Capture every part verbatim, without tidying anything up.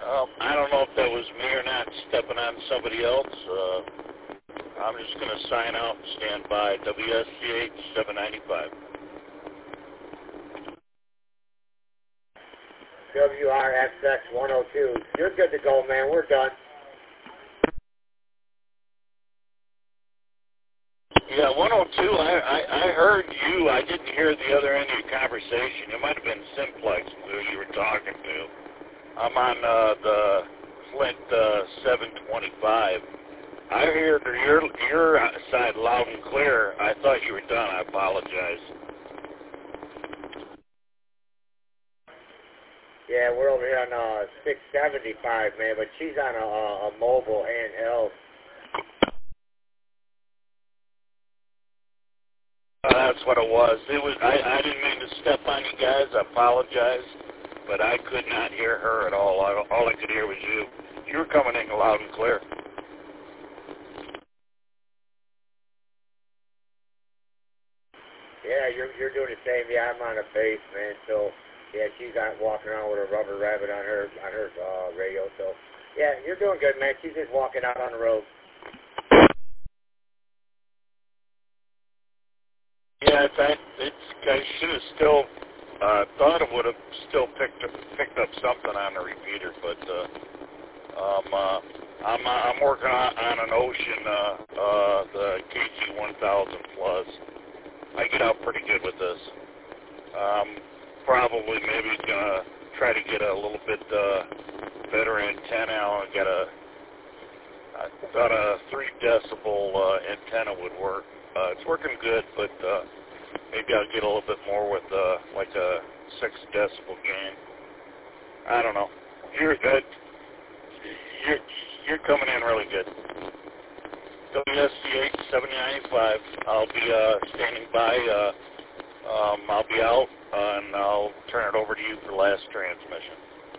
Um, I don't know if that was me or not stepping on somebody else. Uh, I'm just going to sign out and stand by. W S G H seven ninety-five. W R X X one oh two. You're good to go, man. We're done. Yeah, one oh two, I, I, I heard you. I didn't hear the other end of your conversation. It might have been Simplex who you were talking to. I'm on uh, the Flint uh, seven twenty-five. I hear your, your side loud and clear. I thought you were done. I apologize. Yeah, we're over here on uh, six seventy-five, man, but she's on a, a, a mobile handheld. Uh, that's what it was. It was. I, I didn't mean to step on you guys. I apologize, but I could not hear her at all. I, all I could hear was you. You were coming in loud and clear. Yeah, you're you're doing the same. Yeah, I'm on a base, man. So yeah, she's out walking around with a rubber rabbit on her on her uh, radio. So yeah, you're doing good, man. She's just walking out on the road. Yeah, it's, I, it's, I should have still uh, thought it would have still picked up, picked up something on the repeater, but uh, um, uh, I'm uh, I'm working on, on an Ocean, uh, uh, the K G one thousand plus. I get out pretty good with this. Um, probably maybe gonna try to get a little bit uh, better antenna. I got a I thought a three decibel uh, antenna would work. Uh, it's working good, but uh, maybe I'll get a little bit more with uh, like a six decibel gain. I don't know. You're good. You're you're coming in really good. W S C H seven ninety-five. I'll be uh, standing by. Uh, um, I'll be out, uh, and I'll turn it over to you for last transmission.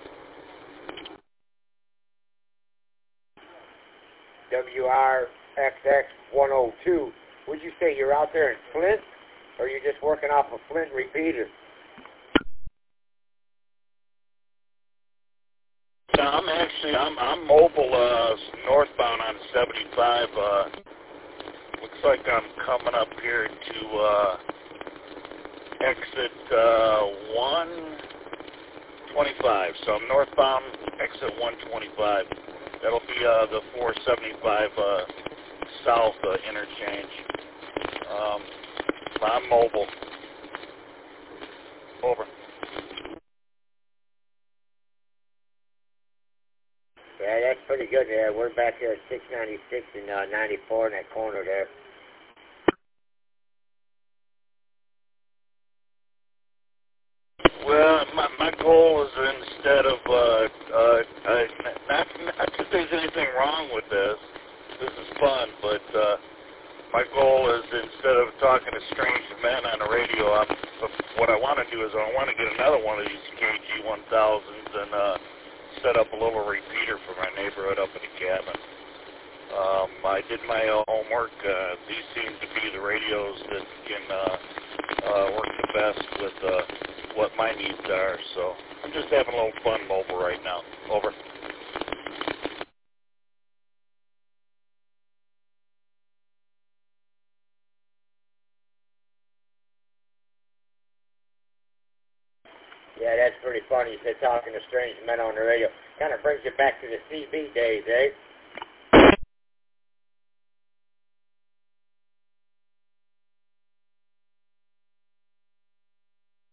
W R X X one oh two. Would you say you're out there in Flint, or you're just working off a Flint repeater? No, I'm actually I'm I'm mobile uh, northbound on seventy-five. Uh, looks like I'm coming up here to uh, exit uh, one twenty-five. So I'm northbound, exit one twenty-five. That'll be uh, the four seventy-five uh, south uh, interchange. Um, I'm mobile. Over. Yeah, that's pretty good there. We're back here at six ninety-six and uh, ninety-four in that corner there. Well, my, my goal is instead of, uh, uh, uh, not, not that there's anything wrong with this, this is fun, but uh, my goal is instead of talking to strange men on the radio, I'm, what I want to do is I want to get another one of these K G one thousands and uh, set up a little repeater for my neighborhood up in the cabin. Um, I did my uh, homework. Uh, these seem to be the radios that can uh, uh, work the best with uh, what my needs are. So I'm just having a little fun mobile right now. Over. Yeah, that's pretty funny. You said talking to strange men on the radio. Kind of brings you back to the C B days, eh?